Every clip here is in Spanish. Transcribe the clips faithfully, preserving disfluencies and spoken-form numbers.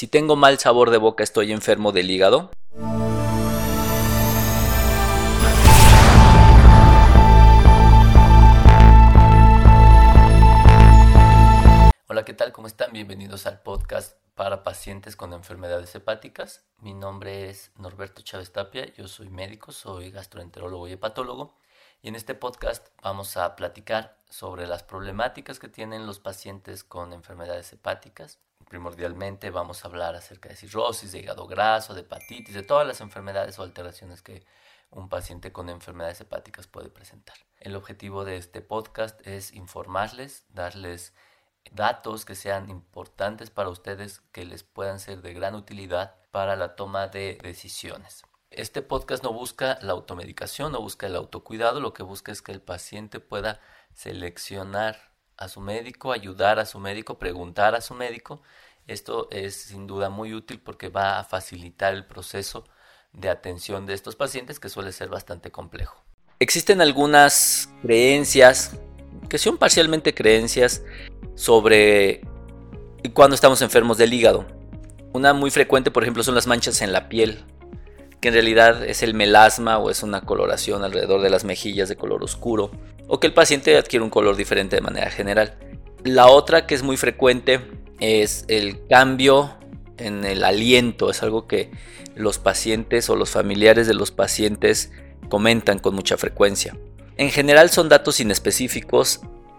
Si tengo mal sabor de boca, ¿estoy enfermo del hígado? Hola, ¿qué tal? ¿Cómo están? Bienvenidos al podcast para pacientes con enfermedades hepáticas. Mi nombre es Norberto Chávez Tapia, yo soy médico, soy gastroenterólogo y hepatólogo. Y en este podcast vamos a platicar sobre las problemáticas que tienen los pacientes con enfermedades hepáticas. Primordialmente vamos a hablar acerca de cirrosis, de hígado graso, de hepatitis, de todas las enfermedades o alteraciones que un paciente con enfermedades hepáticas puede presentar. El objetivo de este podcast es informarles, darles datos que sean importantes para ustedes, que les puedan ser de gran utilidad para la toma de decisiones. Este podcast no busca la automedicación, no busca el autocuidado, lo que busca es que el paciente pueda seleccionar a su médico, ayudar a su médico, preguntar a su médico. Esto es sin duda muy útil porque va a facilitar el proceso de atención de estos pacientes, que suele ser bastante complejo. Existen algunas creencias, que son parcialmente creencias, sobre cuando estamos enfermos del hígado. Una muy frecuente, por ejemplo, son las manchas en la piel, que en realidad es el melasma o es una coloración alrededor de las mejillas de color oscuro, o que el paciente adquiere un color diferente de manera general. La otra que es muy frecuente es el cambio en el aliento. Es algo que los pacientes o los familiares de los pacientes comentan con mucha frecuencia. En general son datos inespecíficos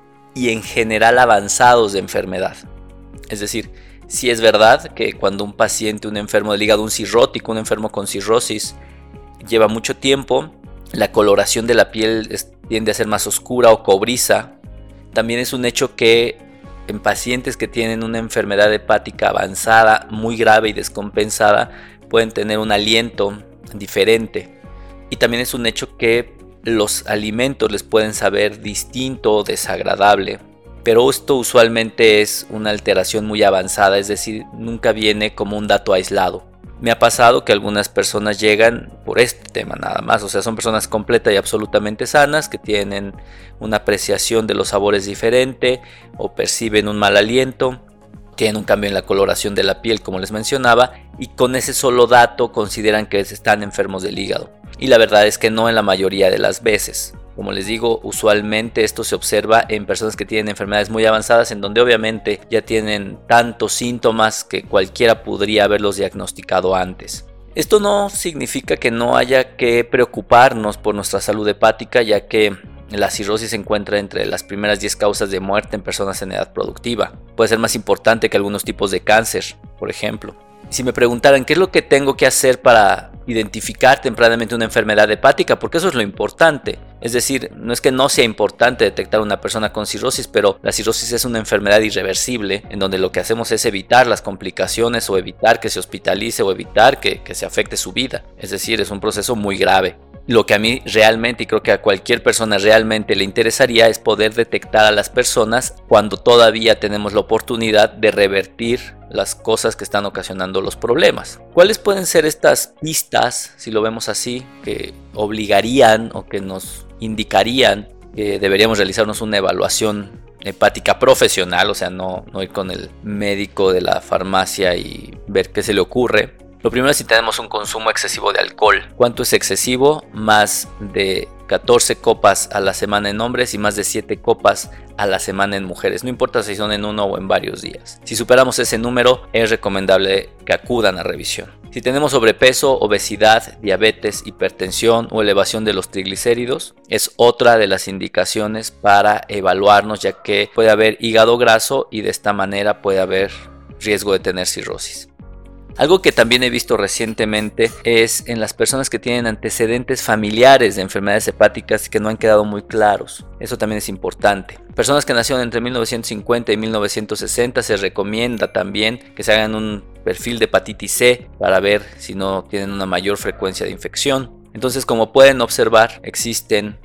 y en general avanzados de enfermedad. Es decir, sí es verdad que cuando un paciente, un enfermo del hígado, un cirrótico, un enfermo con cirrosis, lleva mucho tiempo, la coloración de la piel es, tiende a ser más oscura o cobriza. También es un hecho que en pacientes que tienen una enfermedad hepática avanzada, muy grave y descompensada, pueden tener un aliento diferente. Y también es un hecho que los alimentos les pueden saber distinto o desagradable. Pero esto usualmente es una alteración muy avanzada, es decir, nunca viene como un dato aislado. Me ha pasado que algunas personas llegan por este tema nada más, o sea, son personas completas y absolutamente sanas que tienen una apreciación de los sabores diferente o perciben un mal aliento, tienen un cambio en la coloración de la piel, como les mencionaba, y con ese solo dato consideran que están enfermos del hígado. Y la verdad es que no en la mayoría de las veces. Como les digo, usualmente esto se observa en personas que tienen enfermedades muy avanzadas, en donde obviamente ya tienen tantos síntomas que cualquiera podría haberlos diagnosticado antes. Esto no significa que no haya que preocuparnos por nuestra salud hepática, ya que la cirrosis se encuentra entre las primeras diez causas de muerte en personas en edad productiva. Puede ser más importante que algunos tipos de cáncer, por ejemplo. Si me preguntaran qué es lo que tengo que hacer para identificar tempranamente una enfermedad hepática, porque eso es lo importante. Es decir, no es que no sea importante detectar una persona con cirrosis, pero la cirrosis es una enfermedad irreversible, en donde lo que hacemos es evitar las complicaciones o evitar que se hospitalice o evitar que, que se afecte su vida. Es decir, es un proceso muy grave. Lo que a mí realmente, y creo que a cualquier persona realmente le interesaría, es poder detectar a las personas cuando todavía tenemos la oportunidad de revertir las cosas que están ocasionando los problemas. ¿Cuáles pueden ser estas pistas, si lo vemos así, que obligarían o que nos indicarían que deberíamos realizarnos una evaluación hepática profesional? O sea, no, no ir con el médico de la farmacia y ver qué se le ocurre. Lo primero es si tenemos un consumo excesivo de alcohol. ¿Cuánto es excesivo? Más de catorce copas a la semana en hombres y más de siete copas a la semana en mujeres. No importa si son en uno o en varios días. Si superamos ese número, es recomendable que acudan a revisión. Si tenemos sobrepeso, obesidad, diabetes, hipertensión o elevación de los triglicéridos, es otra de las indicaciones para evaluarnos, ya que puede haber hígado graso y de esta manera puede haber riesgo de tener cirrosis. Algo que también he visto recientemente es en las personas que tienen antecedentes familiares de enfermedades hepáticas que no han quedado muy claros. Eso también es importante. Personas que nacieron entre mil novecientos cincuenta y mil novecientos sesenta, se recomienda también que se hagan un perfil de hepatitis C para ver si no tienen una mayor frecuencia de infección. Entonces, como pueden observar, existen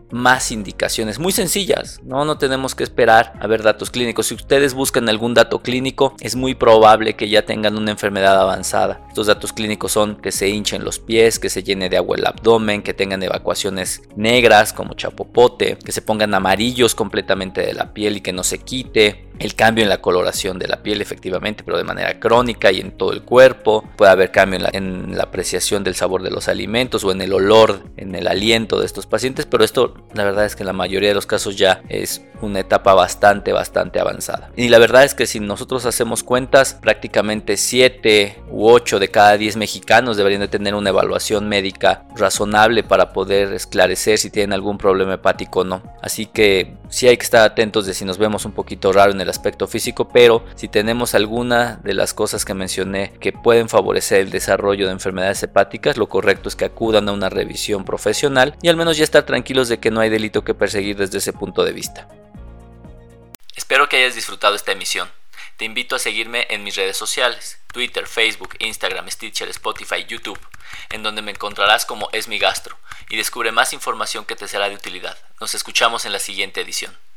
más indicaciones muy sencillas. No, no tenemos que esperar a ver datos clínicos. Si ustedes buscan algún dato clínico, es muy probable que ya tengan una enfermedad avanzada. Estos datos clínicos son que se hinchen los pies, que se llene de agua el abdomen, que tengan evacuaciones negras como chapopote, que se pongan amarillos completamente de la piel y que no se quite. El cambio en la coloración de la piel, efectivamente, pero de manera crónica y en todo el cuerpo. Puede haber cambio en la, en la apreciación del sabor de los alimentos o en el olor, en el aliento de estos pacientes, pero esto la verdad es que en la mayoría de los casos ya es una etapa bastante, bastante avanzada. Y la verdad es que si nosotros hacemos cuentas, prácticamente siete u ocho de cada diez mexicanos deberían de tener una evaluación médica razonable para poder esclarecer si tienen algún problema hepático o no. Así que sí hay que estar atentos de si nos vemos un poquito raro en el aspecto físico, pero si tenemos alguna de las cosas que mencioné que pueden favorecer el desarrollo de enfermedades hepáticas, lo correcto es que acudan a una revisión profesional y al menos ya estar tranquilos de que no hay delito que perseguir desde ese punto de vista. Espero que hayas disfrutado esta emisión. Te invito a seguirme en mis redes sociales, Twitter, Facebook, Instagram, Stitcher, Spotify, YouTube, en donde me encontrarás como Es Mi Gastro, y descubre más información que te será de utilidad. Nos escuchamos en la siguiente edición.